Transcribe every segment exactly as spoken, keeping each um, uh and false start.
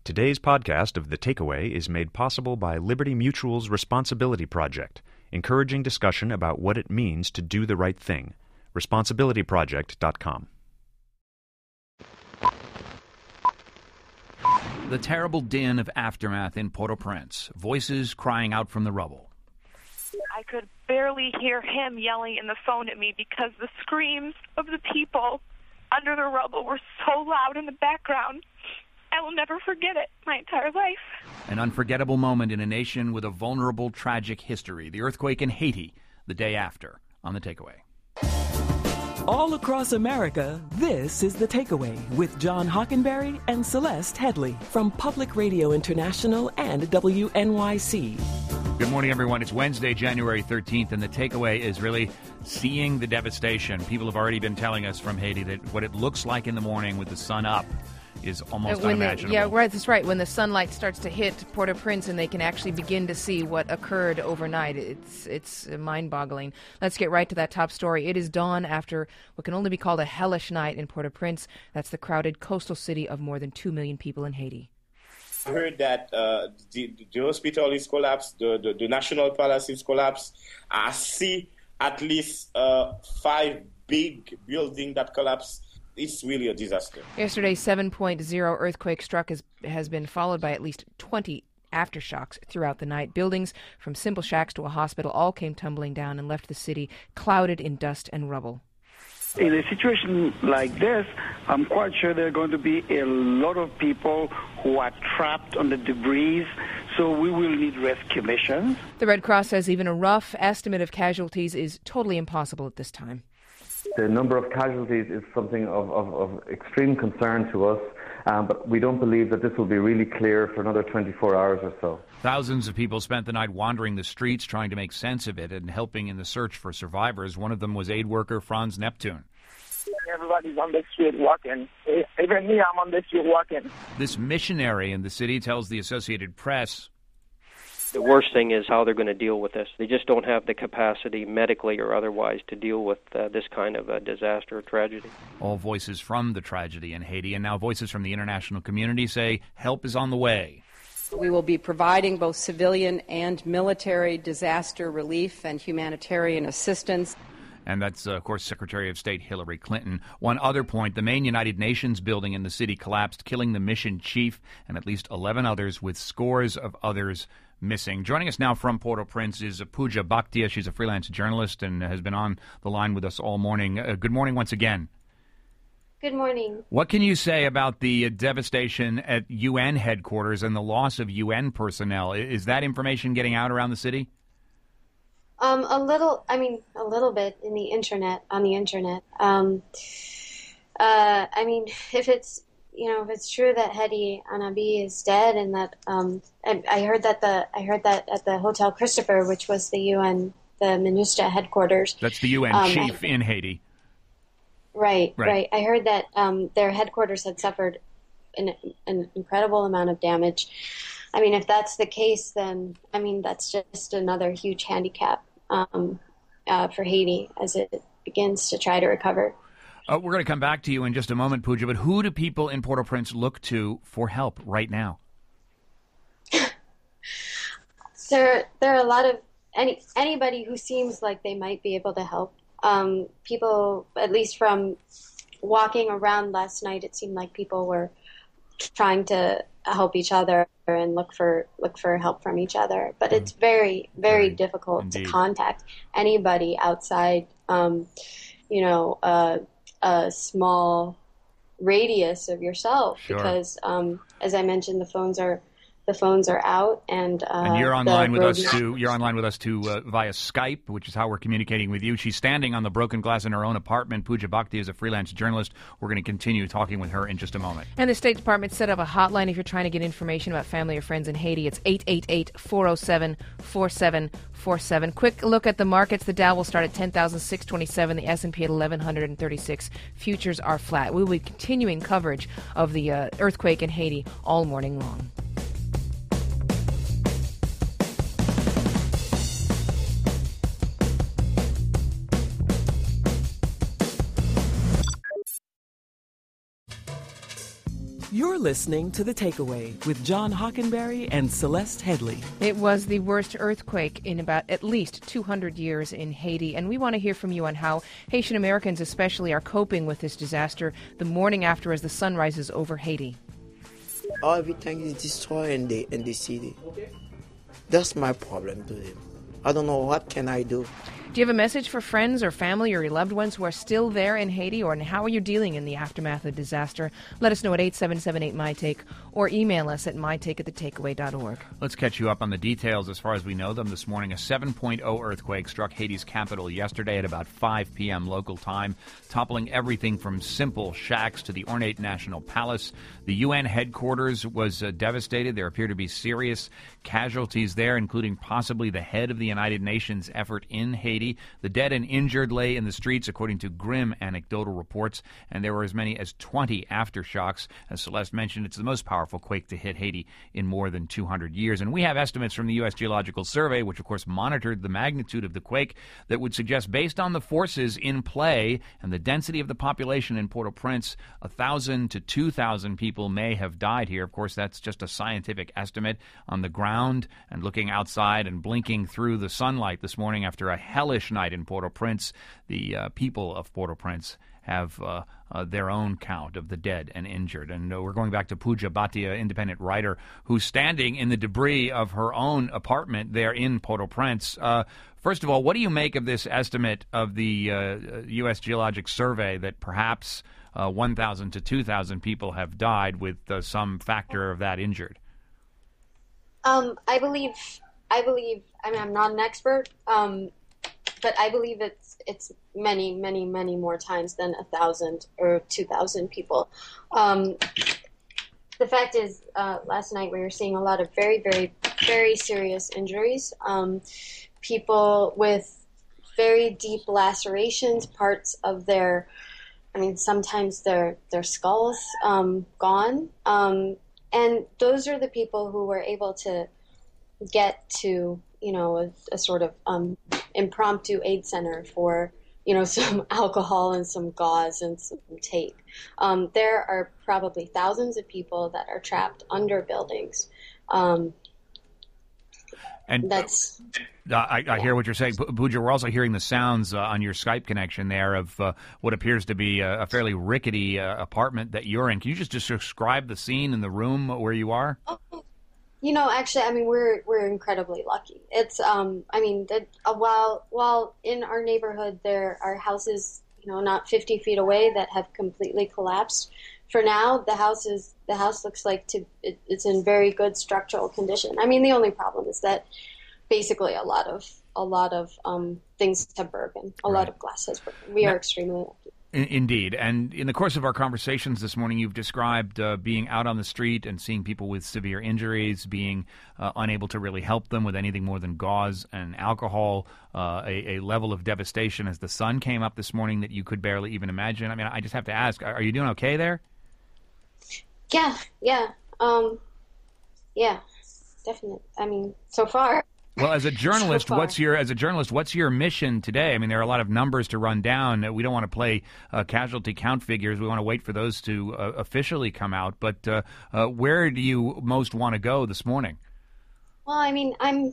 Today's podcast of The Takeaway is made possible by Liberty Mutual's Responsibility Project, encouraging discussion about what it means to do the right thing. responsibility project dot com. The terrible din of aftermath in Port-au-Prince, voices crying out from the rubble. I could barely hear him yelling in the phone at me because the screams of the people under the rubble were so loud in the background. I will never forget it my entire life. An unforgettable moment in a nation with a vulnerable, tragic history. The earthquake in Haiti, the day after, on The Takeaway. All across America, this is The Takeaway with John Hockenberry and Celeste Headley from Public Radio International and W N Y C. Good morning, everyone. It's Wednesday, January thirteenth, and The Takeaway is really seeing the devastation. People have already been telling us from Haiti that what it looks like in the morning with the sun up is almost when unimaginable. The, yeah, right. That's right. When the sunlight starts to hit Port-au-Prince and they can actually begin to see what occurred overnight, it's it's mind-boggling. Let's get right to that top story. It is dawn after what can only be called a hellish night in Port-au-Prince. That's the crowded coastal city of more than two million people in Haiti. I heard that uh, the, the hospital is collapsed, the, the, the National Palace is collapsed. I see at least uh, five big buildings that collapsed. It's really a disaster. Yesterday's seven point oh earthquake struck has, has been followed by at least twenty aftershocks throughout the night. Buildings from simple shacks to a hospital all came tumbling down and left the city clouded in dust and rubble. In a situation like this, I'm quite sure there are going to be a lot of people who are trapped on the debris, so we will need rescue missions. The Red Cross says even a rough estimate of casualties is totally impossible at this time. The number of casualties is something of, of, of extreme concern to us, um, but we don't believe that this will be really clear for another twenty-four hours or so. Thousands of people spent the night wandering the streets trying to make sense of it and helping in the search for survivors. One of them was aid worker Franz Neptune. Everybody's on the street walking. Even me, I'm on the street walking. This missionary in the city tells the Associated Press, the worst thing is how they're going to deal with this. They just don't have the capacity, medically or otherwise, to deal with uh, this kind of a disaster or tragedy. All voices from the tragedy in Haiti and now voices from the international community say help is on the way. We will be providing both civilian and military disaster relief and humanitarian assistance. And that's, uh, of course, Secretary of State Hillary Clinton. One other point, the main United Nations building in the city collapsed, killing the mission chief and at least eleven others, with scores of others missing. Joining us now from Port-au-Prince is Pooja Bhatia. She's a freelance journalist and has been on the line with us all morning. Uh, good morning once again. Good morning. What can you say about the uh, devastation at U N headquarters and the loss of U N personnel? Is that information getting out around the city? Um, a little, I mean, a little bit in the internet, on the internet. Um, uh, I mean, if it's, you know, if it's true that Hedi Anabi is dead, and that um, I, I heard that the I heard that at the Hotel Christopher, which was the U N, the MINUSTAH headquarters. That's the U N um, chief I, in Haiti. Right, right, right. I heard that um, their headquarters had suffered an, an incredible amount of damage. I mean, if that's the case, then I mean that's just another huge handicap um, uh, for Haiti as it begins to try to recover. Uh, we're going to come back to you in just a moment, Pooja, but who do people in Port-au-Prince look to for help right now? there, there are a lot of any anybody who seems like they might be able to help. Um, people, at least from walking around last night, it seemed like people were trying to help each other and look for look for help from each other. But it's very, very right. difficult Indeed. to contact anybody outside, um, you know, uh, a small radius of yourself, sure. because, um, as I mentioned, the phones are the phones are out, and uh, and you're online with us too. You're online with us too uh, via Skype, which is how we're communicating with you. She's standing on the broken glass in her own apartment. Pooja Bhatia is a freelance journalist. We're going to continue talking with her in just a moment. And the State Department set up a hotline if you're trying to get information about family or friends in Haiti. It's eight eight eight, four oh seven, four seven four seven. Quick look at the markets. The Dow will start at ten thousand six hundred twenty-seven. The S and P at eleven thirty-six. Futures are flat. We will be continuing coverage of the uh, earthquake in Haiti all morning long. You're listening to The Takeaway with John Hockenberry and Celeste Headley. It was the worst earthquake in about at least two hundred years in Haiti, and we want to hear from you on how Haitian Americans especially are coping with this disaster the morning after as the sun rises over Haiti. Oh, everything is destroyed in the, in the city. That's my problem to them. I don't know what can I do. Do you have a message for friends or family or your loved ones who are still there in Haiti, or how are you dealing in the aftermath of the disaster? Let us know at eight seven seven eight, M Y Take or email us at my take at the takeaway dot org. Let's catch you up on the details as far as we know them this morning. A seven point oh earthquake struck Haiti's capital yesterday at about five p.m. local time, toppling everything from simple shacks to the ornate National Palace. The U N headquarters was uh, devastated. There appear to be serious casualties there, including possibly the head of the United Nations effort in Haiti. The dead and injured lay in the streets, according to grim anecdotal reports, and there were as many as twenty aftershocks. As Celeste mentioned, it's the most powerful quake to hit Haiti in more than two hundred years. And we have estimates from the U S Geological Survey, which of course monitored the magnitude of the quake, that would suggest, based on the forces in play and the density of the population in Port-au-Prince, one thousand to two thousand people may have died here. Of course, that's just a scientific estimate on the ground, and looking outside and blinking through the sunlight this morning after a hellish night in Port-au-Prince, the uh, people of Port-au-Prince have uh, uh, their own count of the dead and injured. And uh, we're going back to Pooja Bhatia, independent writer, who's standing in the debris of her own apartment there in Port-au-Prince. Uh, first of all, what do you make of this estimate of the uh, U S Geologic Survey that perhaps uh, one thousand to two thousand people have died, with uh, some factor of that injured? Um, I believe, I believe, I mean, I'm not an expert, um, but I believe it's it's many, many, many more times than a thousand or two thousand people. Um, the fact is, uh, last night we were seeing a lot of very, very, very serious injuries. Um, people with very deep lacerations, parts of their, I mean, sometimes their their skulls um, gone, um, and those are the people who were able to get to, you know, a, a sort of um, impromptu aid center for, you know, some alcohol and some gauze and some tape. Um, there are probably thousands of people that are trapped under buildings. Um, and that's. Uh, I, I hear what you're saying, Pooja. We're also hearing the sounds uh, on your Skype connection there of uh, what appears to be a, a fairly rickety uh, apartment that you're in. Can you just, just describe the scene in the room where you are? Oh. You know, actually, I mean, we're we're incredibly lucky. It's, um, I mean, the, uh, while while in our neighborhood there are houses, you know, not fifty feet away that have completely collapsed. For now, the house is the house looks like to it, it's in very good structural condition. I mean, the only problem is that basically a lot of a lot of um, things have broken. A right. lot of glass has broken. We now, are extremely lucky. Indeed. And in the course of our conversations this morning, you've described uh, being out on the street and seeing people with severe injuries, being uh, unable to really help them with anything more than gauze and alcohol, uh, a, a level of devastation as the sun came up this morning that you could barely even imagine. I mean, I just have to ask, are you doing okay there? Yeah, yeah. Um, yeah, definitely. I mean, so far. Well, as a journalist, so what's your as a journalist, what's your mission today? I mean, there are a lot of numbers to run down. We don't want to play uh, casualty count figures. We want to wait for those to uh, officially come out. But uh, uh, where do you most want to go this morning? Well, I mean, I'm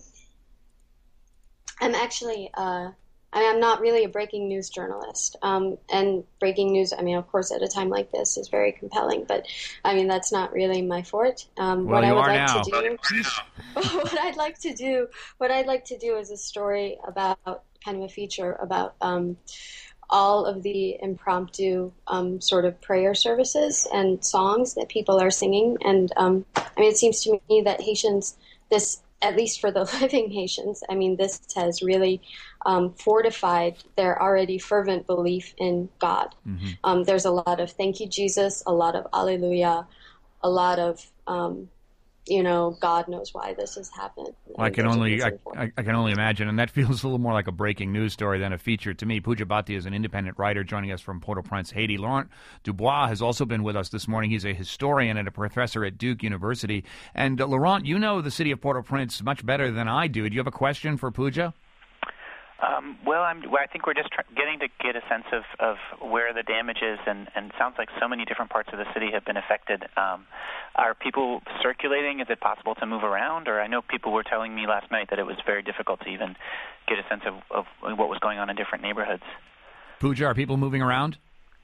I'm actually uh, I mean, I'm not really a breaking news journalist. Um, and breaking news, I mean, of course, at a time like this is very compelling. But I mean, that's not really my forte. Um, well, what you I would are like now. to do, what I'd like to do, what I'd like to do is a story about kind of a feature about um, all of the impromptu um, sort of prayer services and songs that people are singing. And um, I mean, it seems to me that Haitians, this at least for the living Haitians, I mean, this has really um, fortified their already fervent belief in God. Mm-hmm. Um, there's a lot of thank you, Jesus, a lot of alleluia, a lot of, um, you know, God knows why this has happened. Well, I can only I, I, I can only imagine, and that feels a little more like a breaking news story than a feature to me. Pooja Bhatia is an independent writer joining us from Port-au-Prince, Haiti. Laurent Dubois has also been with us this morning. He's a historian and a professor at Duke University. And uh, Laurent, you know the city of Port-au-Prince much better than I do. Do you have a question for Pooja? Um, well, I'm, well, I think we're just tr- getting to get a sense of, of where the damage is, and, and it sounds like so many different parts of the city have been affected. Um, are people circulating? Is it possible to move around? Or I know people were telling me last night that it was very difficult to even get a sense of, of what was going on in different neighborhoods. Pooja, are people moving around?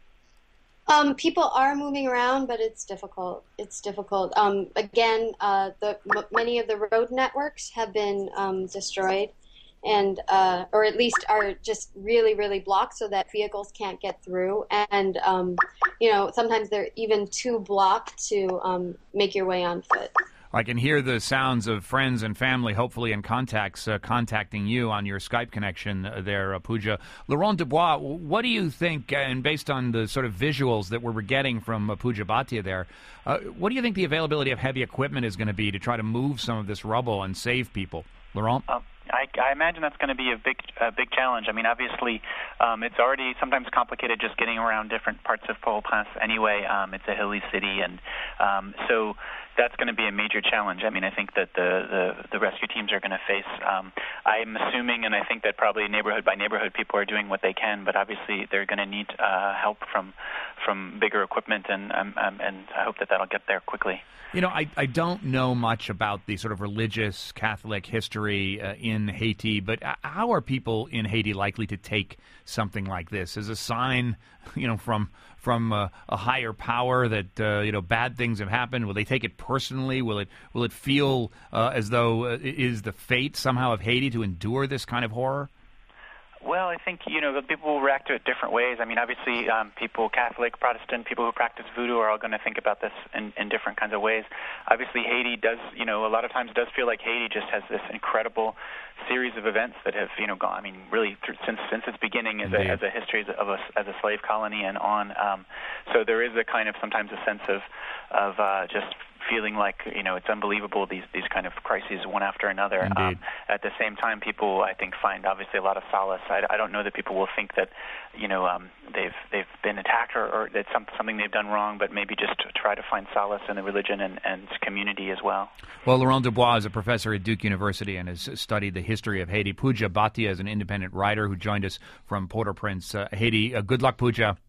Um, people are moving around, but it's difficult. It's difficult. Um, again, uh, the m- many of the road networks have been um, destroyed. And uh, or at least are just really, really blocked so that vehicles can't get through. And, um, you know, sometimes they're even too blocked to um, make your way on foot. I can hear the sounds of friends and family, hopefully, and contacts uh, contacting you on your Skype connection uh, there, uh, Pooja. Laurent Dubois, what do you think, uh, and based on the sort of visuals that we're getting from uh, Pooja Bhatia there, uh, what do you think the availability of heavy equipment is going to be to try to move some of this rubble and save people? Laurent? Um. I, I imagine that's going to be a big, a big challenge. I mean, obviously, um, it's already sometimes complicated just getting around different parts of Port-au-Prince anyway. Um, it's a hilly city, and um, so that's going to be a major challenge. I mean, I think that the, the, the rescue teams are going to face. Um, I'm assuming, and I think that probably neighborhood by neighborhood, people are doing what they can, but obviously they're going to need uh, help from from bigger equipment, and um, um, and I hope that that'll get there quickly. You know, I, I don't know much about the sort of religious Catholic history uh, in Haiti, but how are people in Haiti likely to take something like this as a sign, you know, from from uh, a higher power that uh, you know bad things have happened? Will they take it personally? Will it will it feel uh, as though uh, it is the fate somehow of Haiti to endure this kind of horror? Well, I think, you know, people will react to it different ways. I mean, obviously, um, people, Catholic, Protestant, people who practice voodoo are all going to think about this in, in different kinds of ways. Obviously, Haiti does, you know, a lot of times does feel like Haiti just has this incredible series of events that have, you know, gone, I mean, really through, since since its beginning as a, as a history of a, as a slave colony and on. Um, so there is a kind of sometimes a sense of, of uh, just feeling like, you know, it's unbelievable, these these kind of crises one after another. Um, at the same time, people, I think, find obviously a lot of solace. I, I don't know that people will think that, you know, um, they've they've been attacked or, or that some, something they've done wrong, but maybe just to try to find solace in the religion and, and community as well. Well, Laurent Dubois is a professor at Duke University and has studied the history of Haiti. Pooja Bhatia is an independent writer who joined us from Port-au-Prince, uh, Haiti. Uh, good luck, Pooja.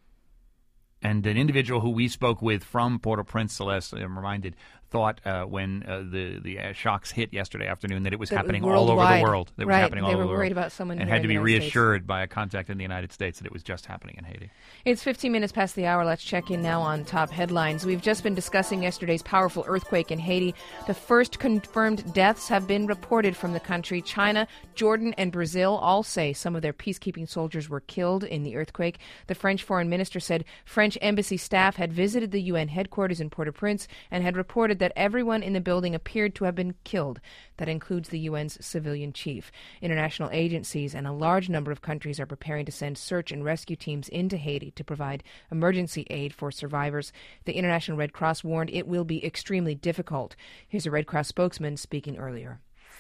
And an individual who we spoke with from Port-au-Prince, Celeste, I'm reminded, thought uh, when uh, the the uh, shocks hit yesterday afternoon that it was that happening worldwide. all over the world. That right. was happening all they over were the worried world. about someone and here had to in be the United reassured States. by a contact in the United States that it was just happening in Haiti. It's fifteen minutes past the hour. Let's check in now on top headlines. We've just been discussing yesterday's powerful earthquake in Haiti. The first confirmed deaths have been reported from the country. China, Jordan, and Brazil all say some of their peacekeeping soldiers were killed in the earthquake. The French foreign minister said French embassy staff had visited the U N headquarters in Port-au-Prince and had reported that everyone in the building appeared to have been killed. That includes the U N's civilian chief. International agencies and a large number of countries are preparing to send search and rescue teams into Haiti to provide emergency aid for survivors. The International Red Cross warned it will be extremely difficult. Here's a Red Cross spokesman speaking earlier.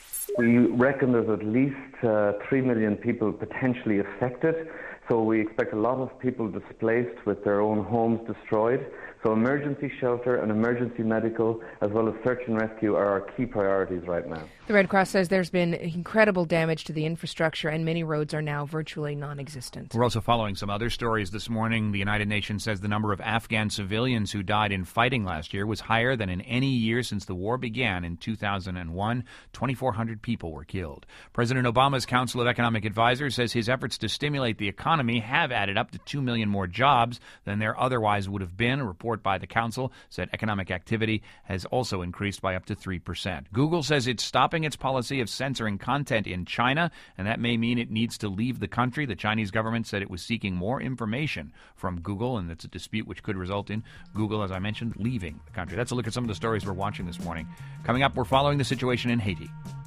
We reckon there's at least uh, three million people potentially affected, so we expect a lot of people displaced with their own homes destroyed. So emergency shelter and emergency medical, as well as search and rescue, are our key priorities right now. The Red Cross says there's been incredible damage to the infrastructure and many roads are now virtually non-existent. We're also following some other stories this morning. The United Nations says the number of Afghan civilians who died in fighting last year was higher than in any year since the war began in two thousand one. twenty-four hundred people were killed. President Obama's Council of Economic Advisors says his efforts to stimulate the economy have added up to two million more jobs than there otherwise would have been. A report by the council said economic activity has also increased by up to three percent. Google says it's stopping its policy of censoring content in China, and that may mean it needs to leave the country. The Chinese government said it was seeking more information from Google, and it's a dispute which could result in Google, as I mentioned, leaving the country. That's a look at some of the stories we're watching this morning. Coming up, we're following the situation in Haiti.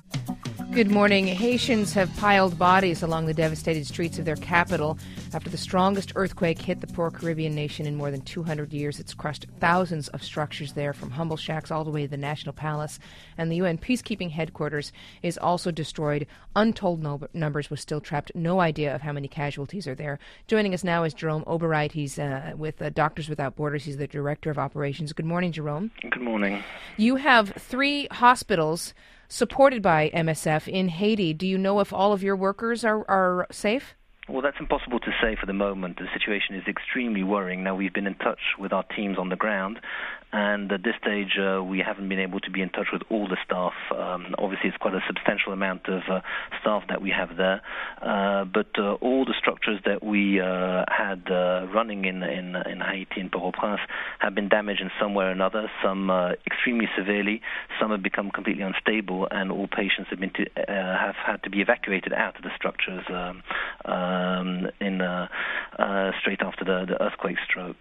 Good morning. Haitians have piled bodies along the devastated streets of their capital after the strongest earthquake hit the poor Caribbean nation in more than two hundred years. It's crushed thousands of structures there, from humble shacks all the way to the National Palace. And the U N peacekeeping headquarters is also destroyed. Untold no- numbers was still trapped. No idea of how many casualties are there. Joining us now is Jerome Obereit. He's uh, with uh, Doctors Without Borders. He's the Director of Operations. Good morning, Jerome. Good morning. You have three hospitals supported by M S F in Haiti. Do you know if all of your workers are, are safe? Well, that's impossible to say for the moment. The situation is extremely worrying. Now, we've been in touch with our teams on the ground, and at this stage, uh, we haven't been able to be in touch with all the staff. Um, obviously, it's quite a substantial amount of uh, staff that we have there, uh, but uh, all the structures that we uh, had uh, running in, in in Haiti, in Port-au-Prince, have been damaged in some way or another, some uh, extremely severely, some have become completely unstable, and all patients have, been to, uh, have had to be evacuated out of the structures um, um, in uh, uh, straight after the, the earthquake stroke.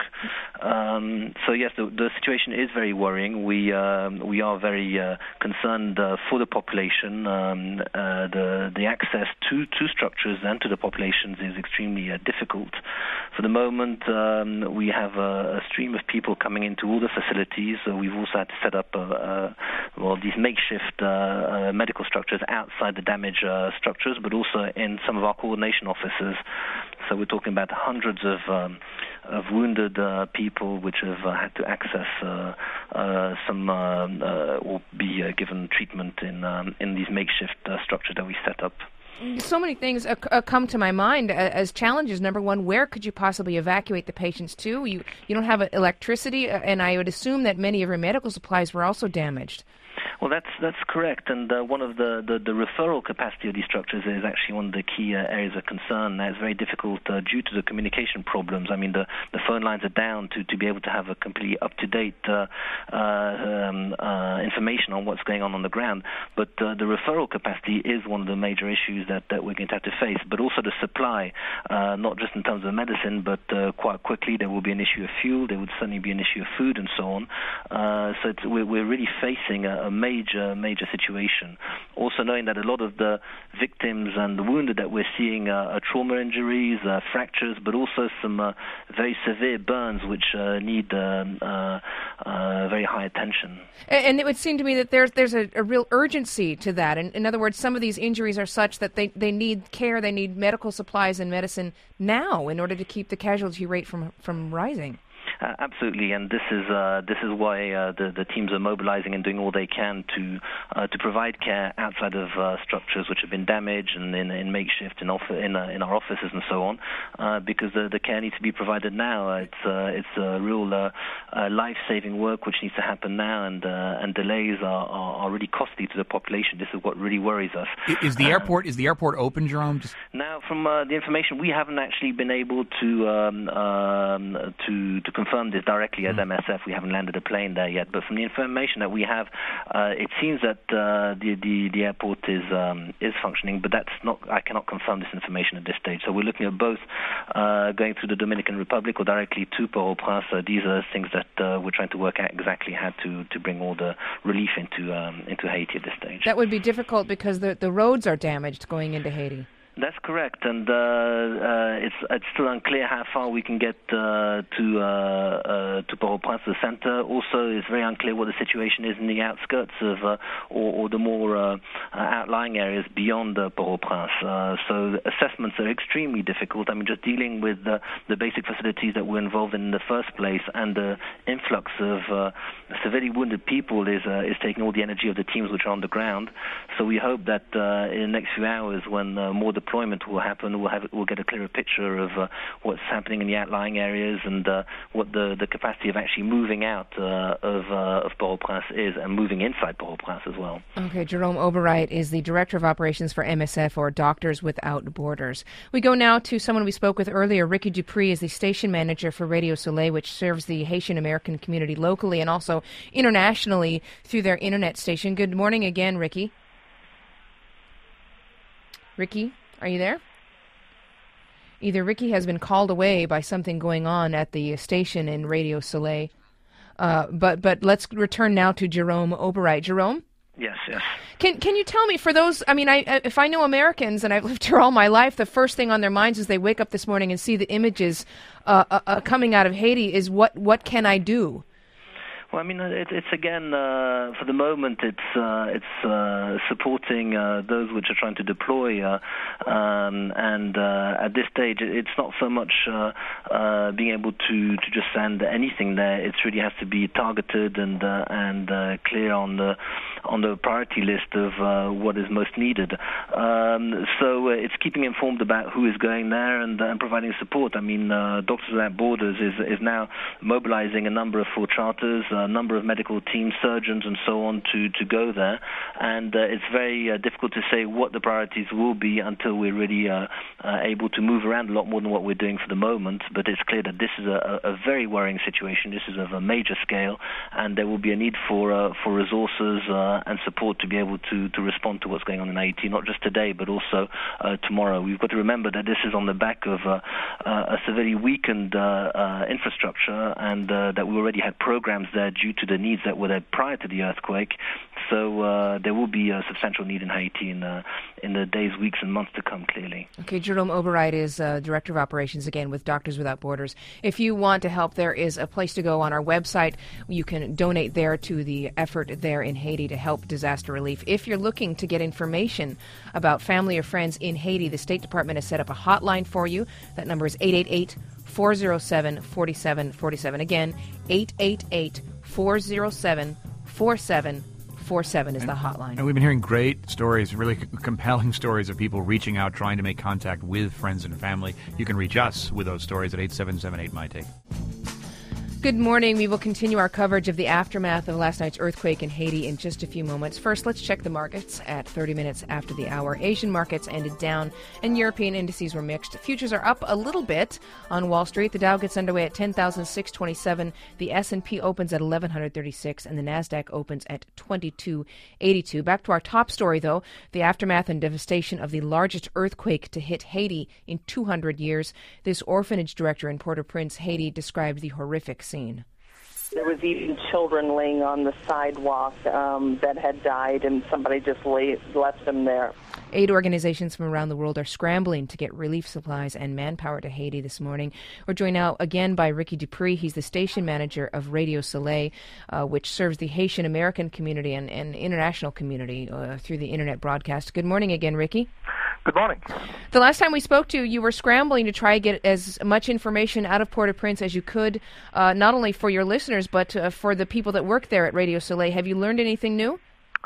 Um, so, yes, the, the situation is very worrying. We um, we are very uh, concerned uh, for the population. Um, uh, the the access to, to structures and to the populations is extremely uh, difficult. For the moment, um, we have a, a stream of people coming into all the facilities. So we've also had to set up uh, uh, well these makeshift uh, uh, medical structures outside the damaged uh, structures, but also in some of our coordination offices. So we're talking about hundreds of um, of wounded uh, people which have uh, had to access uh, uh, some uh, uh, or be uh, given treatment in um, in these makeshift uh, structures that we set up. So many things uh, uh, come to my mind as challenges. Number one, where could you possibly evacuate the patients to? You you don't have electricity, and I would assume that many of your medical supplies were also damaged. Well, that's that's correct, and uh, one of the, the, the referral capacity of these structures is actually one of the key uh, areas of concern. Now, it's very difficult uh, due to the communication problems. I mean, the, the phone lines are down to, to be able to have a completely up-to-date uh, uh, um, uh, information on what's going on on the ground. But uh, the referral capacity is one of the major issues that, that we're going to have to face, but also the supply, uh, not just in terms of medicine, but uh, quite quickly there will be an issue of fuel, there would certainly be an issue of food and so on. Uh, so it's, we're, we're really facing a, a major, major situation. Also knowing that a lot of the victims and the wounded that we're seeing are, are trauma injuries, uh, fractures, but also some uh, very severe burns which uh, need um, uh, uh, very high attention. And it would seem to me that there's there's a, a real urgency to that. In, in other words, some of these injuries are such that they, they need care, they need medical supplies and medicine now in order to keep the casualty rate from from rising. Uh, absolutely, and this is uh, this is why uh, the the teams are mobilizing and doing all they can to uh, to provide care outside of uh, structures which have been damaged and in, in makeshift in off- in, uh, in our offices and so on, uh, because the, the care needs to be provided now. It's uh, it's a real uh, uh, life-saving work which needs to happen now, and uh, and delays are, are, are really costly to the population. This is what really worries us. Is the uh, airport is the airport open, Jerome? Just... Now, from uh, the information, we haven't actually been able to um, um, to to confirm this directly as mm. M S F. We haven't landed a plane there yet, but from the information that we have, uh, it seems that uh, the, the the airport is um, is functioning, but that's not. I cannot confirm this information at this stage. So we're looking at both uh, going through the Dominican Republic or directly to Port-au-Prince. Uh, these are things that uh, we're trying to work out exactly how to, to bring all the relief into um, into Haiti at this stage. That would be difficult because the the roads are damaged going into Haiti. That's correct, and uh, uh, it's it's still unclear how far we can get uh, to uh, uh, to Port-au-Prince, the center. Also, it's very unclear what the situation is in the outskirts of uh, or, or the more uh, outlying areas beyond uh, Port-au-Prince. Uh, so assessments are extremely difficult. I mean, just dealing with the, the basic facilities that we're involved in in the first place, and the influx of uh, severely wounded people is uh, is taking all the energy of the teams which are on the ground. So we hope that uh, in the next few hours, when uh, more deployment will happen, we'll have we'll get a clearer picture of uh, what's happening in the outlying areas and uh, what the, the capacity of actually moving out uh, of uh, of Port-au-Prince is, and moving inside Port-au-Prince as well. Okay, Jerome Obereit is the Director of Operations for M S F, or Doctors Without Borders. We go now to someone we spoke with earlier. Ricky Dupree is the station manager for Radio Soleil, which serves the Haitian American community locally and also internationally through their internet station. Good morning again, Ricky. Ricky? Are you there? Either Ricky has been called away by something going on at the station in Radio Soleil. Uh, but but let's return now to Jerome Obereit. Jerome? Yes, yes. Can can you tell me, for those, I mean, I if I know Americans, and I've lived here all my life, the first thing on their minds as they wake up this morning and see the images uh, uh, coming out of Haiti is what, what can I do? Well, I mean, it, it's again, uh, for the moment, it's uh, it's uh, supporting uh, those which are trying to deploy, uh, um, and uh, at this stage, it's not so much uh, uh, being able to, to just send anything there. It really has to be targeted and uh, and uh, clear on the on the priority list of uh, what is most needed. Um, so uh, it's keeping informed about who is going there and, uh, and providing support. I mean, uh, Doctors Without Borders is, is now mobilizing a number of full charters, a number of medical teams, surgeons and so on to, to go there. And uh, it's very uh, difficult to say what the priorities will be until we're really uh, uh, able to move around a lot more than what we're doing for the moment. But it's clear that this is a, a very worrying situation. This is of a major scale, and there will be a need for uh, for resources uh, and support to be able to, to respond to what's going on in Haiti, not just today, but also uh, tomorrow. We've got to remember that this is on the back of uh, uh, a severely weakened uh, uh, infrastructure, and uh, that we already had programs there due to the needs that were there prior to the earthquake. So uh, there will be a substantial need in Haiti in, uh, in the days, weeks, and months to come, clearly. Okay, Jerome Obereit is uh, Director of Operations, again, with Doctors Without Borders. If you want to help, there is a place to go on our website. You can donate there to the effort there in Haiti to help disaster relief. If you're looking to get information about family or friends in Haiti, the State Department has set up a hotline for you. That number is eight eight eight, four oh seven, four seven four seven. Again, eight eight eight, four oh seven, four seven four seven is and, the hotline. And we've been hearing great stories, really c- compelling stories of people reaching out, trying to make contact with friends and family. You can reach us with those stories at eight seven seven eight, M Y Take. Good morning. We will continue our coverage of the aftermath of last night's earthquake in Haiti in just a few moments. First, let's check the markets at thirty minutes after the hour. Asian markets ended down and European indices were mixed. Futures are up a little bit on Wall Street. The Dow gets underway at ten thousand six hundred twenty-seven. The S and P opens at eleven thirty-six and the Nasdaq opens at twenty-two eighty-two. Back to our top story, though, the aftermath and devastation of the largest earthquake to hit Haiti in two hundred years. This orphanage director in Port-au-Prince, Haiti, described the horrific scene. There was even children laying on the sidewalk um, that had died, and somebody just lay, left them there. Aid organizations from around the world are scrambling to get relief supplies and manpower to Haiti this morning. We're joined now again by Ricky Dupree. He's the station manager of Radio Soleil, uh, which serves the Haitian American community and, and international community uh, through the internet broadcast. Good morning again, Ricky. Good morning. The last time we spoke to you, you were scrambling to try to get as much information out of Port-au-Prince as you could, uh, not only for your listeners, but uh, for the people that work there at Radio Soleil. Have you learned anything new?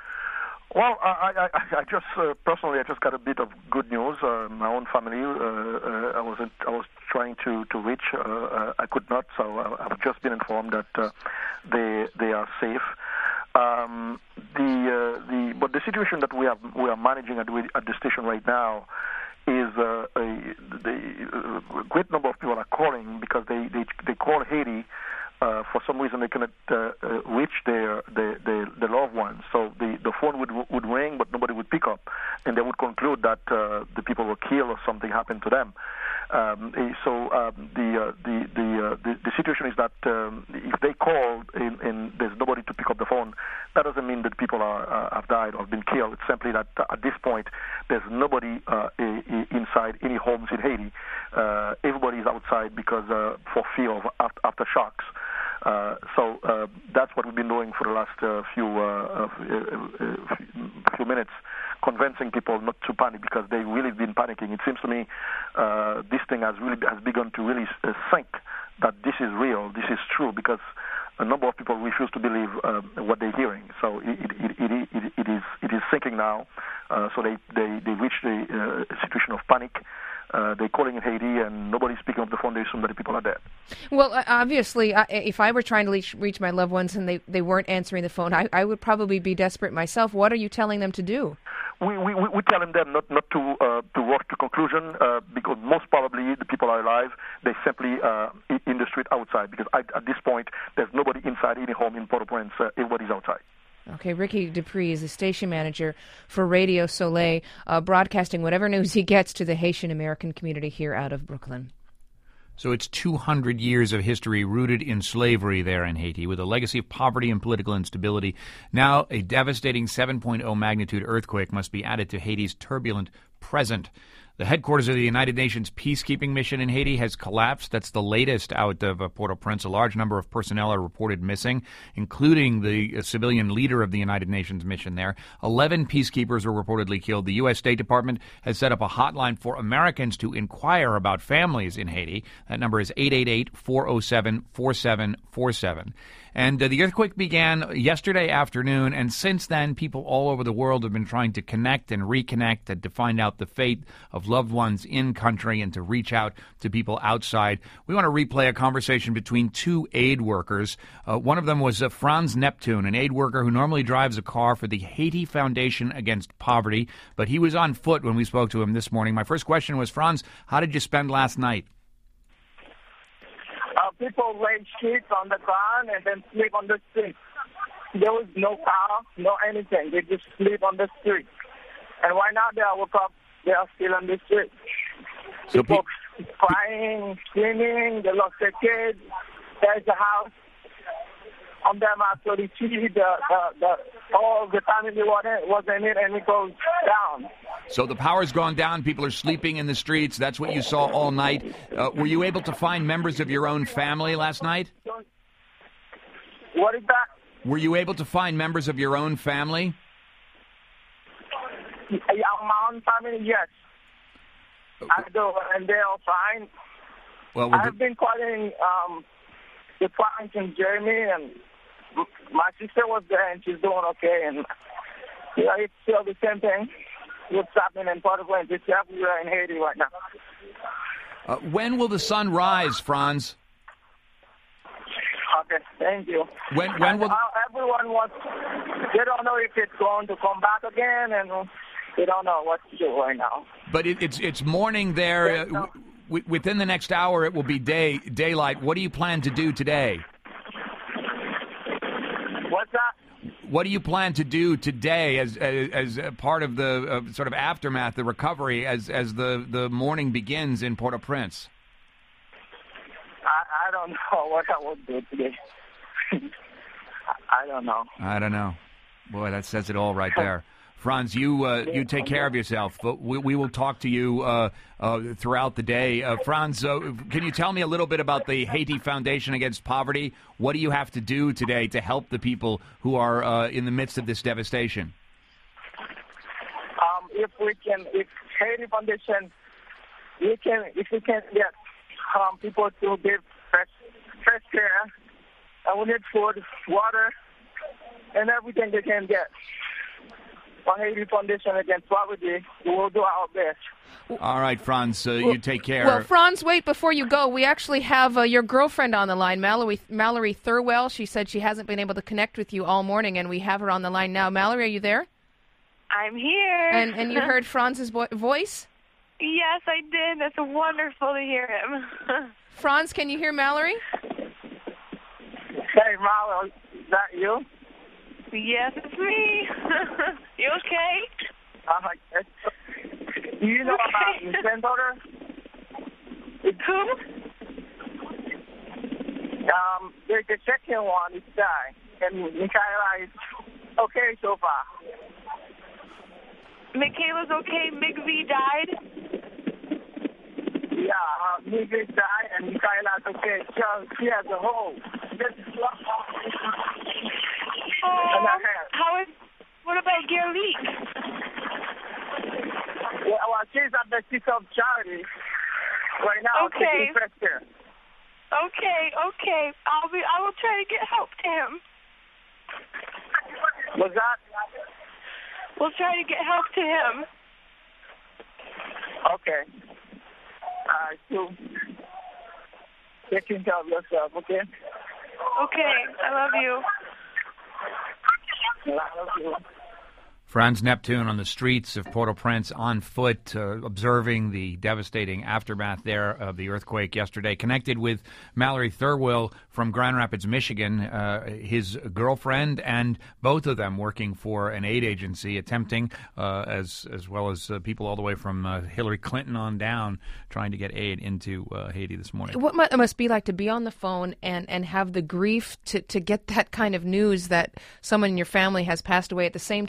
Well, I, I, I just uh, personally, I just got a bit of good news. Uh, my own family, uh, uh, I was I was trying to to reach, uh, uh, I could not, so I've just been informed that uh, they they are safe. Um, the uh, the but the situation that we have we are managing at, at the station right now is uh, a the a great number of people are calling because they they they call Haiti. Uh, for some reason, they cannot uh, uh, reach their, their, their, their loved ones. So the, the phone would would ring, but nobody would pick up, and they would conclude that uh, the people were killed or something happened to them. Um, so um, the, uh, the the, uh, the the situation is that um, if they call and, and there's nobody to pick up the phone, that doesn't mean that people are uh, have died or have been killed. It's simply that uh, at this point there's nobody uh, inside any homes in Haiti. Uh, everybody is outside because uh, for fear of after, aftershocks. Uh, so uh, that's what we've been doing for the last uh, few uh, uh, few minutes, convincing people not to panic because they've really been panicking. It seems to me uh, this thing has really has begun to really uh, sink that this is real, this is true, because a number of people refuse to believe uh, what they're hearing. So it, it, it, it, it is it is sinking now. Uh, so they they they reach the uh, situation of panic. Uh, they're calling in Haiti, and nobody's picking up the phone. They assume that the people are dead. Well, uh, obviously, I, if I were trying to reach, reach my loved ones and they, they weren't answering the phone, I, I would probably be desperate myself. What are you telling them to do? We we we telling them not not to uh, to work to conclusion uh, because most probably the people are alive. They're simply uh, in the street outside because I, at this point there's nobody inside any home in Port-au-Prince. Uh, everybody's outside. Okay, Ricky Dupree is the station manager for Radio Soleil, uh, broadcasting whatever news he gets to the Haitian American community here out of Brooklyn. So it's two hundred years of history rooted in slavery there in Haiti, with a legacy of poverty and political instability. Now a devastating seven point oh magnitude earthquake must be added to Haiti's turbulent present. The headquarters of the United Nations peacekeeping mission in Haiti has collapsed. That's the latest out of uh, Port-au-Prince. A large number of personnel are reported missing, including the uh, civilian leader of the United Nations mission there. Eleven peacekeepers were reportedly killed. The U S. State Department has set up a hotline for Americans to inquire about families in Haiti. That number is eight eight eight, four oh seven, four seven four seven. And uh, the earthquake began yesterday afternoon, and since then, people all over the world have been trying to connect and reconnect and to find out the fate of loved ones in country and to reach out to people outside. We want to replay a conversation between two aid workers. Uh, one of them was uh, Franz Neptune, an aid worker who normally drives a car for the Haiti Foundation Against Poverty, but he was on foot when we spoke to him this morning. My first question was, Franz, how did you spend last night? Uh, people lay sheets on the ground and then sleep on the street. There was no car, no anything. They just sleep on the street. And right now they woke up, they are still on the street. So people pe- crying, screaming, they lost their kids. There's a house. On them actually, the, the, the, all the family was in it, and it goes down. So the power's gone down. People are sleeping in the streets. That's what you saw all night. Uh, were you able to find members of your own family last night? What is that? Were you able to find members of your own family? Yeah, my own family, yes. I do, and they're all fine. Well, I've been calling um, the parents in Germany, and my sister was there, and she's doing okay. And you know, it's still the same thing. What's happening in Port-au-Prince? It's everywhere in Haiti right now. Uh, when will the sun rise, Franz? Okay, thank you. When when will? Uh, everyone wants. They don't know if it's going to come back again, and they don't know what to do right now. But it, it's it's morning there. Yes, no. uh, w- within the next hour, it will be day daylight. What do you plan to do today? What's that? What do you plan to do today as as, as a part of the uh, sort of aftermath, the recovery, as as the, the morning begins in Port-au-Prince? I, I don't know what I would do today. I don't know. I don't know. Boy, that says it all right there. Franz, you uh, you take care of yourself. But we, we will talk to you uh, uh, throughout the day. Uh, Franz, uh, can you tell me a little bit about the Haiti Foundation Against Poverty? What do you have to do today to help the people who are uh, in the midst of this devastation? Um, if we can, if Haiti Foundation, we can, if we can get um, people to give fresh, fresh care, and we need food, water, and everything they can get. For Haiti Foundation Against Poverty, we will do our best. All right, Franz, uh, well, you take care. Well, Franz, wait, before you go, we actually have uh, your girlfriend on the line, Mallory, Mallory Thurwell. She said she hasn't been able to connect with you all morning, and we have her on the line now. Mallory, are you there? I'm here. And and you heard Franz's bo- voice? Yes, I did. That's wonderful to hear him. Franz, can you hear Mallory? Hey, Mallory, is that you? Yes, it's me. You okay? Uh, do you know okay. about your granddaughter? Who? Um, the, the second one is died, and Michaela is okay so far. Michaela's okay. Migzy died? Yeah, uh, Migzy died, and Michaela's okay. She, she has a hole. Oh, how is, what about Gerlique? Yeah, well, she's at the Sister of Charity right now. Okay. Okay, okay. I'll be. I will try to get help to him. What's that? We'll try to get help to him. Okay. All right, so taking care of yourself, okay? Okay, I love you. Franz Neptune on the streets of Port-au-Prince on foot, uh, observing the devastating aftermath there of the earthquake yesterday. Connected with Mallory Thurwell from Grand Rapids, Michigan, uh, his girlfriend, and both of them working for an aid agency, attempting, uh, as as well as uh, people all the way from uh, Hillary Clinton on down, trying to get aid into uh, Haiti this morning. What it must be like to be on the phone and, and have the grief to, to get that kind of news that someone in your family has passed away at the same time that the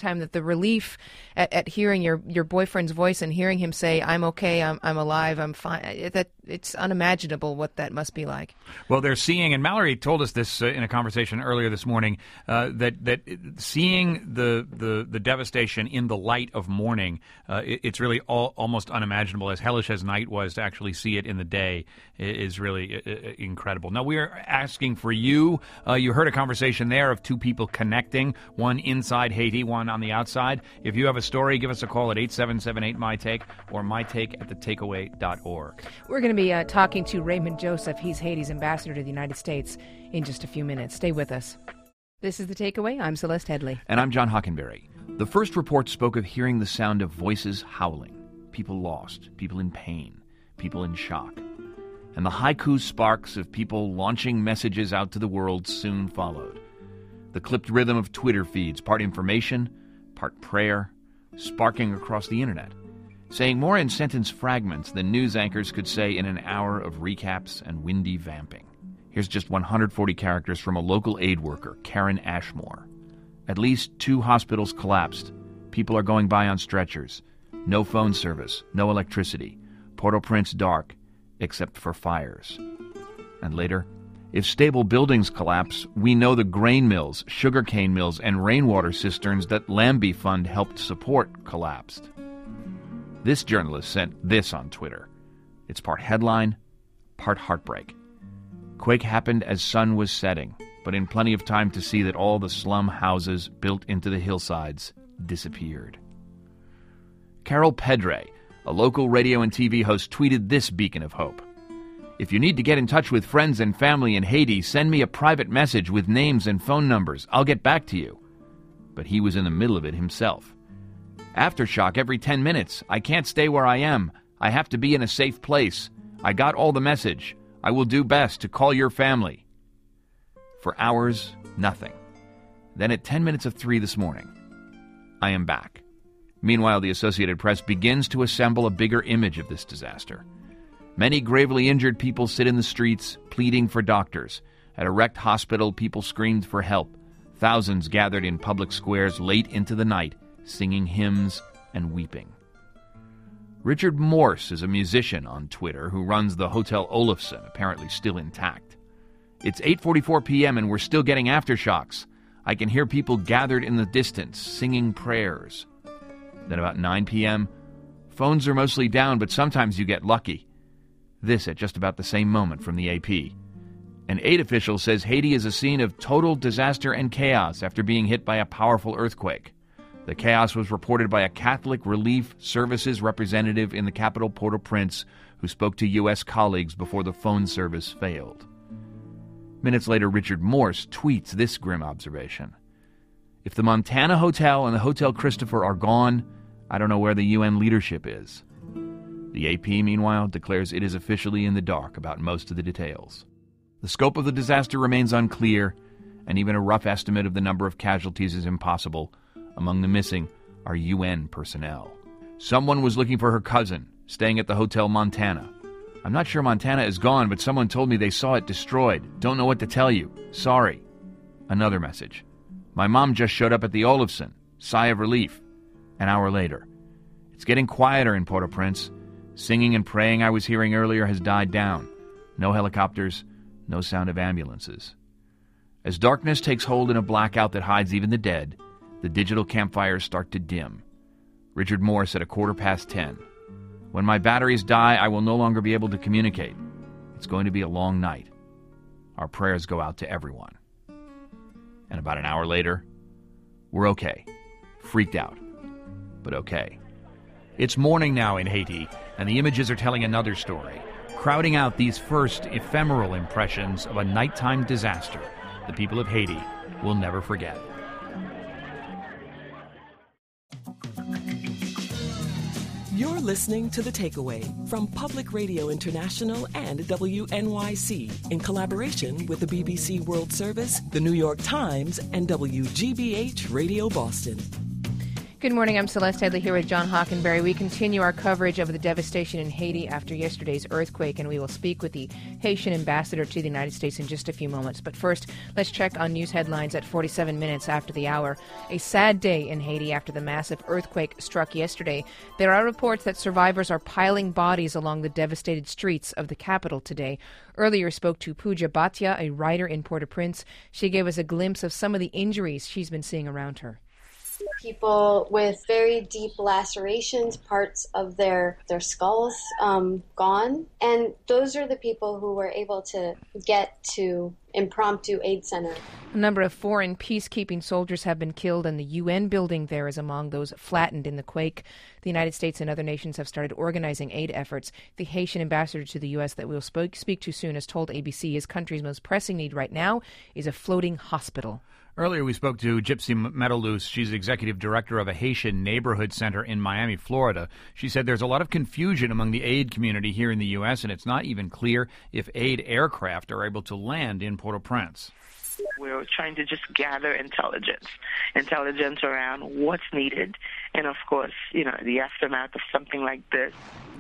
relief at, at hearing your, your boyfriend's voice and hearing him say, I'm okay, I'm I'm alive, I'm fine. That it's unimaginable what that must be like. Well, they're seeing, and Mallory told us this uh, in a conversation earlier this morning, uh, that that seeing the, the the devastation in the light of morning, uh, it, it's really all, almost unimaginable. As hellish as night was, to actually see it in the day is really uh, incredible. Now, we are asking for you. Uh, you heard a conversation there of two people connecting, one inside Haiti, one on the outside. If you have a story, give us a call at eight seven seven eight, M Y Take or my take at the takeaway dot org. We're going to be uh, talking to Raymond Joseph. He's Haiti's ambassador to the United States in just a few minutes. Stay with us. This is The Takeaway. I'm Celeste Headley. And I'm John Hockenberry. The first report spoke of hearing the sound of voices howling, people lost, people in pain, people in shock. And the haiku sparks of people launching messages out to the world soon followed. The clipped rhythm of Twitter feeds, part information, part prayer, sparking across the internet, saying more in sentence fragments than news anchors could say in an hour of recaps and windy vamping. Here's just one hundred forty characters from a local aid worker, Karen Ashmore. At least two hospitals collapsed. People are going by on stretchers. No phone service, no electricity. Port-au-Prince dark, except for fires. And later, if stable buildings collapse, we know the grain mills, sugarcane mills, and rainwater cisterns that Lambie Fund helped support collapsed. This journalist sent this on Twitter. It's part headline, part heartbreak. Quake happened as sun was setting, but in plenty of time to see that all the slum houses built into the hillsides disappeared. Carol Pedre, a local radio and T V host, tweeted this beacon of hope. If you need to get in touch with friends and family in Haiti, send me a private message with names and phone numbers. I'll get back to you. But he was in the middle of it himself. Aftershock every ten minutes. I can't stay where I am. I have to be in a safe place. I got all the message. I will do best to call your family. For hours, nothing. Then at ten minutes of three this morning, I am back. Meanwhile, the Associated Press begins to assemble a bigger image of this disaster. Many gravely injured people sit in the streets, pleading for doctors. At a wrecked hospital, people screamed for help. Thousands gathered in public squares late into the night, singing hymns and weeping. Richard Morse is a musician on Twitter who runs the Hotel Olafson, apparently still intact. It's eight forty-four p.m. and we're still getting aftershocks. I can hear people gathered in the distance, singing prayers. Then about nine p.m., phones are mostly down, but sometimes you get lucky. This at just about the same moment from the A P. An aid official says Haiti is a scene of total disaster and chaos after being hit by a powerful earthquake. The chaos was reported by a Catholic Relief Services representative in the capital, Port-au-Prince, who spoke to U S colleagues before the phone service failed. Minutes later, Richard Morse tweets this grim observation. If the Montana Hotel and the Hotel Christopher are gone, I don't know where the U N leadership is. The A P, meanwhile, declares it is officially in the dark about most of the details. The scope of the disaster remains unclear, and even a rough estimate of the number of casualties is impossible. Among the missing are U N personnel. Someone was looking for her cousin, staying at the Hotel Montana. I'm not sure Montana is gone, but someone told me they saw it destroyed. Don't know what to tell you. Sorry. Another message. My mom just showed up at the Olafson. Sigh of relief. An hour later. It's getting quieter in Port-au-Prince. Singing and praying I was hearing earlier has died down. No helicopters, no sound of ambulances. As darkness takes hold in a blackout that hides even the dead, the digital campfires start to dim. Richard Morse at a quarter past ten. When my batteries die, I will no longer be able to communicate. It's going to be a long night. Our prayers go out to everyone. And about an hour later, we're okay. Freaked out, but okay. It's morning now in Haiti, and the images are telling another story, crowding out these first ephemeral impressions of a nighttime disaster the people of Haiti will never forget. You're listening to The Takeaway from Public Radio International and W N Y C in collaboration with the B B C World Service, the New York Times, and W G B H Radio Boston. Good morning. I'm Celeste Headley here with John Hockenberry. We continue our coverage of the devastation in Haiti after yesterday's earthquake, and we will speak with the Haitian ambassador to the United States in just a few moments. But first, let's check on news headlines at forty-seven minutes after the hour. A sad day in Haiti after the massive earthquake struck yesterday. There are reports that survivors are piling bodies along the devastated streets of the capital today. Earlier spoke to Pooja Bhatia, a writer in Port-au-Prince. She gave us a glimpse of some of the injuries she's been seeing around her. People with very deep lacerations, parts of their their skulls um, gone. And those are the people who were able to get to Impromptu Aid Center. A number of foreign peacekeeping soldiers have been killed, and the U N building there is among those flattened in the quake. The United States and other nations have started organizing aid efforts. The Haitian ambassador to the U S that we'll speak, speak to soon has told A B C his country's most pressing need right now is a floating hospital. Earlier, we spoke to Gypsy Metalous. She's executive director of a Haitian neighborhood center in Miami, Florida. She said there's a lot of confusion among the aid community here in the U S, and it's not even clear if aid aircraft are able to land in Port-au-Prince. We're trying to just gather intelligence, intelligence around what's needed, and, of course, you know, the aftermath of something like this.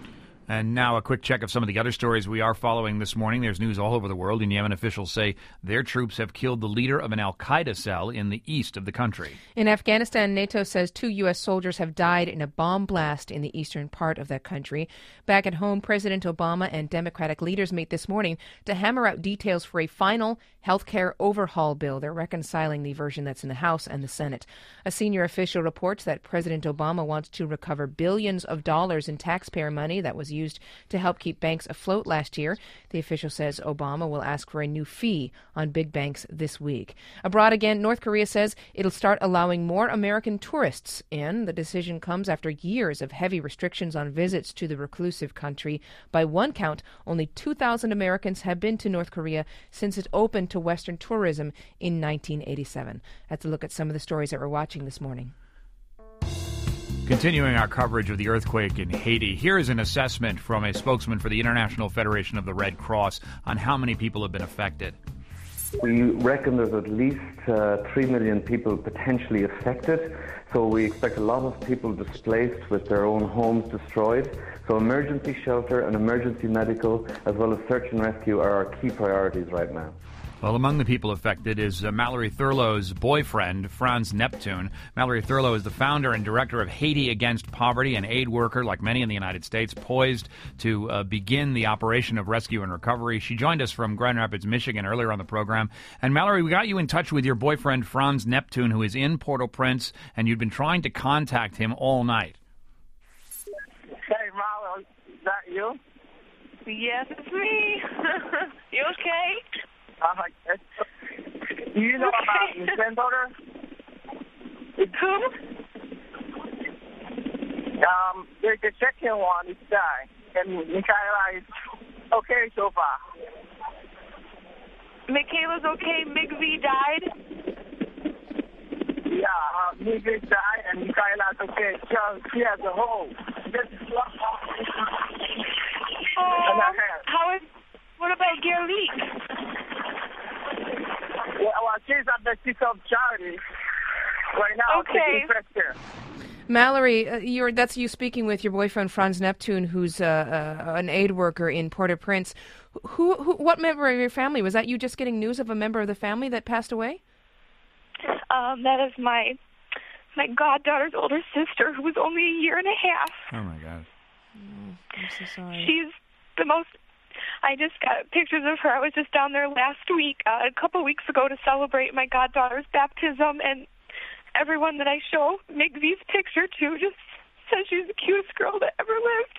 And now a quick check of some of the other stories we are following this morning. There's news all over the world, and Yemen officials say their troops have killed the leader of an al-Qaeda cell in the east of the country. In Afghanistan, NATO says two U S soldiers have died in a bomb blast in the eastern part of that country. Back at home, President Obama and Democratic leaders meet this morning to hammer out details for a final health care overhaul bill. They're reconciling the version that's in the House and the Senate. A senior official reports that President Obama wants to recover billions of dollars in taxpayer money that was used used to help keep banks afloat last year. The official says Obama will ask for a new fee on big banks this week. Abroad again, North Korea says it'll start allowing more American tourists in. The decision comes after years of heavy restrictions on visits to the reclusive country. By one count, only two thousand Americans have been to North Korea since it opened to Western tourism in nineteen eighty-seven. That's a look at some of the stories that we're watching this morning. Continuing our coverage of the earthquake in Haiti, here is an assessment from a spokesman for the International Federation of the Red Cross on how many people have been affected. We reckon there's at least uh, three million people potentially affected, so we expect a lot of people displaced with their own homes destroyed. So emergency shelter and emergency medical, as well as search and rescue, are our key priorities right now. Well, among the people affected is uh, Mallory Thurlow's boyfriend, Franz Neptune. Mallory Thurlow is the founder and director of Haiti Against Poverty, an aid worker, like many in the United States, poised to uh, begin the operation of rescue and recovery. She joined us from Grand Rapids, Michigan, earlier on the program. And Mallory, we got you in touch with your boyfriend, Franz Neptune, who is in Port-au-Prince, and you'd been trying to contact him all night. Hey, Mallory, is that you? Yes, it's me. You okay? Uh, you know about your granddaughter? Who? Um, the, the second one is died, and Michaela is okay so far. Michaela's okay. Migvi died? Yeah, uh, Migvi died, and Michaela's okay. So she has a hole. Oh, how is... What about Gerlique? Yeah, well, she's at the seat of charity right now. Okay. Taking Mallory, uh, you're, that's you speaking with your boyfriend Franz Neptune, who's uh, uh, an aid worker in Port-au-Prince. Who, who, what member of your family? Was that you just getting news of a member of the family that passed away? Um, that is my my goddaughter's older sister, who was only a year and a half. Oh, my God. Oh, I'm so sorry. She's the most... I just got pictures of her. I was just down there last week, uh, a couple weeks ago, to celebrate my goddaughter's baptism, and everyone that I show Migvi's picture to just says she's the cutest girl that ever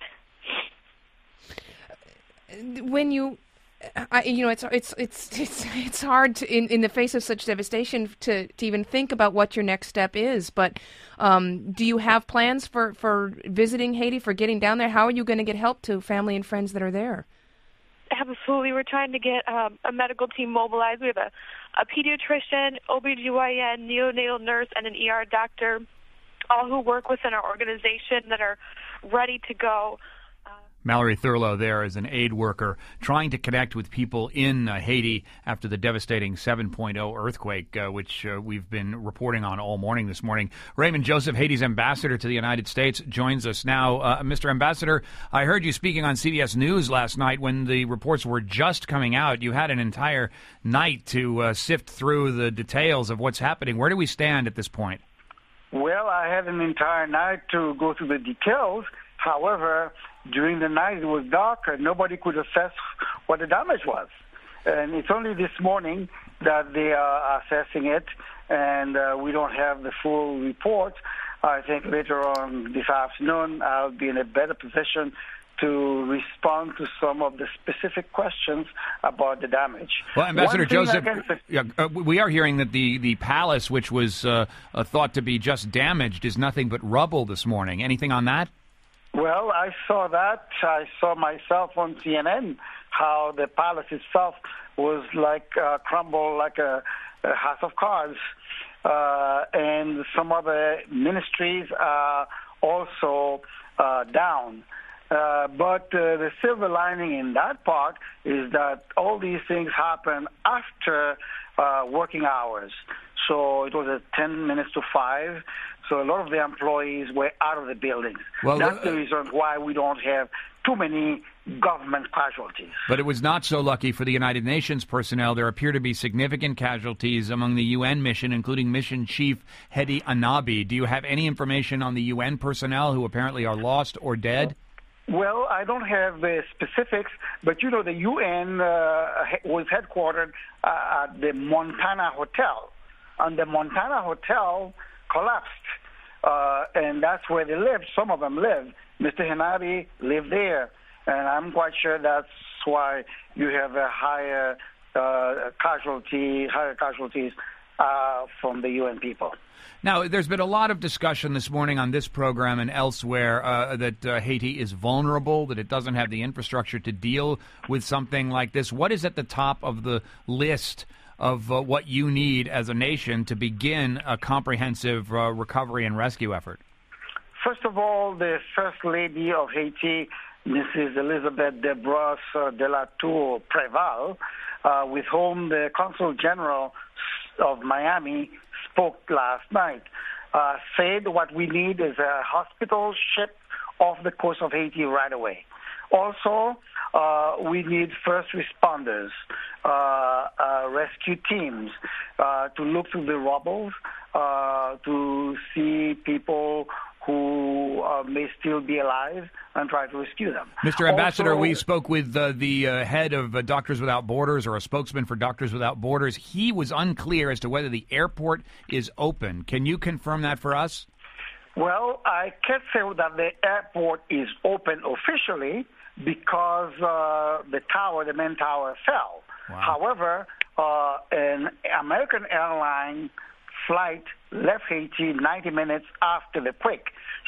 lived. When you, I, you know, it's it's it's it's it's hard to, in in the face of such devastation to to even think about what your next step is. But um, do you have plans for for visiting Haiti, for getting down there? How are you going to get help to family and friends that are there? Absolutely. We're trying to get um, a medical team mobilized. We have a, a pediatrician, O B G Y N, neonatal nurse, and an E R doctor, all who work within our organization that are ready to go. Uh, Mallory Thurlow there is an aid worker trying to connect with people in uh, Haiti after the devastating seven point oh earthquake, uh, which uh, we've been reporting on all morning this morning. Raymond Joseph, Haiti's ambassador to the United States, joins us now. Uh, Mister Ambassador, I heard you speaking on C B S News last night when the reports were just coming out. You had an entire night to uh, sift through the details of what's happening. Where do we stand at this point? Well, I had an entire night to go through the details. However, during the night it was dark and nobody could assess what the damage was. And it's only this morning that they are assessing it, and uh, we don't have the full report. I think later on this afternoon I'll be in a better position to respond to some of the specific questions about the damage. Well, Ambassador Joseph, say- yeah, uh, we are hearing that the, the palace, which was uh, uh, thought to be just damaged, is nothing but rubble this morning. Anything on that? Well, I saw that. I saw myself on C N N how the palace itself was like uh, crumbled like a, a house of cards. Uh, and some other ministries are also uh, down. Uh, but uh, the silver lining in that part is that all these things happen after uh, working hours. So it was at ten minutes to five. So a lot of the employees were out of the buildings. Well, That's uh, the reason why we don't have too many government casualties. But it was not so lucky for the United Nations personnel. There appear to be significant casualties among the U N mission, including Mission Chief Hedi Anabi. Do you have any information on the U N personnel who apparently are lost or dead? Well, I don't have the specifics, but you know the U N uh, was headquartered uh, at the Montana Hotel, and the Montana Hotel collapsed, uh, and that's where they lived. Some of them lived. Mister Hanabi lived there, and I'm quite sure that's why you have a higher uh, casualty, higher casualties uh, from the U N people. Now, there's been a lot of discussion this morning on this program and elsewhere uh, that uh, Haiti is vulnerable, that it doesn't have the infrastructure to deal with something like this. What is at the top of the list of uh, what you need as a nation to begin a comprehensive uh, recovery and rescue effort? First of all, the First Lady of Haiti, Missus Elizabeth Desbrosses de la Tour Preval, uh, with whom the Consul General of Miami spoke last night, uh, said what we need is a hospital ship off the coast of Haiti right away. Also, uh, we need first responders, uh, uh, rescue teams uh, to look through the rubble, uh, to see people who uh, may still be alive and try to rescue them. Mister Ambassador, also, we spoke with uh, the uh, head of uh, Doctors Without Borders, or a spokesman for Doctors Without Borders. He was unclear as to whether the airport is open. Can you confirm that for us? Well, I can't say that the airport is open officially because uh, the tower, the main tower, fell. Wow. However, uh, an American airline flight left Haiti ninety minutes after the quake,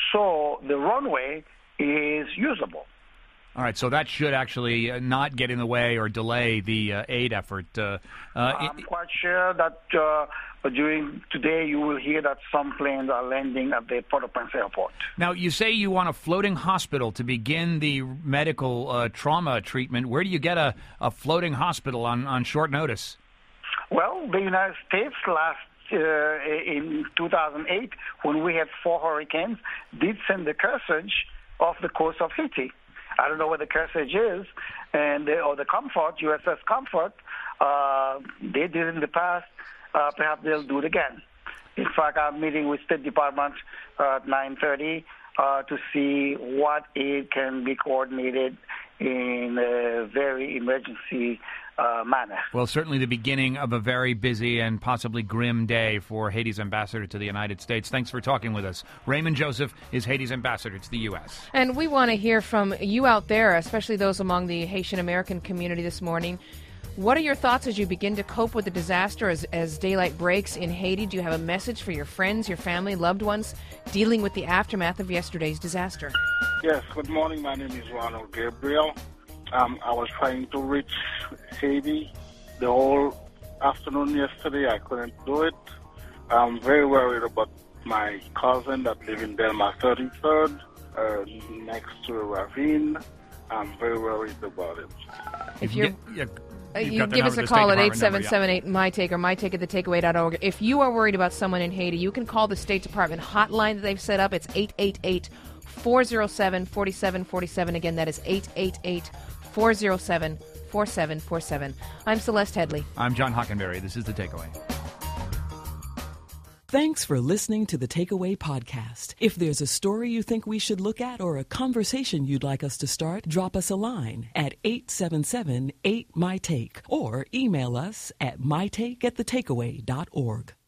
so the runway is usable. All right, so that should actually uh, not get in the way or delay the uh, aid effort. Uh, uh, I'm it, quite sure that uh, during today you will hear that some planes are landing at the Port-au-Prince airport. Now, you say you want a floating hospital to begin the medical uh, trauma treatment. Where do you get a, a floating hospital on, on short notice? Well, the United States last Uh, in two thousand eight, when we had four hurricanes, did send the Kearsarge off the coast of Haiti. I don't know where the Kearsarge is, and uh, or the Comfort, U S S Comfort. Uh, they did in the past. Uh, perhaps they'll do it again. In fact, I'm meeting with State Department uh, at nine thirty uh, to see what aid can be coordinated in a very emergency Uh, manner. Well, certainly the beginning of a very busy and possibly grim day for Haiti's ambassador to the United States. Thanks for talking with us. Raymond Joseph is Haiti's ambassador to the U S. And we want to hear from you out there, especially those among the Haitian American community this morning. What are your thoughts as you begin to cope with the disaster as, as daylight breaks in Haiti? Do you have a message for your friends, your family, loved ones dealing with the aftermath of yesterday's disaster? Yes, good morning. My name is Ronald Gabriel. Um, I was trying to reach Haiti the whole afternoon yesterday. I couldn't do it. I'm very worried about my cousin that lives in Delma thirty-third, uh, next to a ravine. I'm very worried about it. If you're, yeah, uh, you give us a call at eight seven seven eight my take or my take at the takeaway dot org. If you are worried about someone in Haiti, you can call the State Department hotline that they've set up. It's eight eight eight, four oh seven, four seven four seven. Again, that is eight eight eight, four oh seven, four seven four seven. I'm Celeste Headley. I'm John Hockenberry. This is The Takeaway. Thanks for listening to the Takeaway Podcast. If there's a story you think we should look at or a conversation you'd like us to start, drop us a line at eight seven seven eight my take or email us at mytake at the takeaway dot org.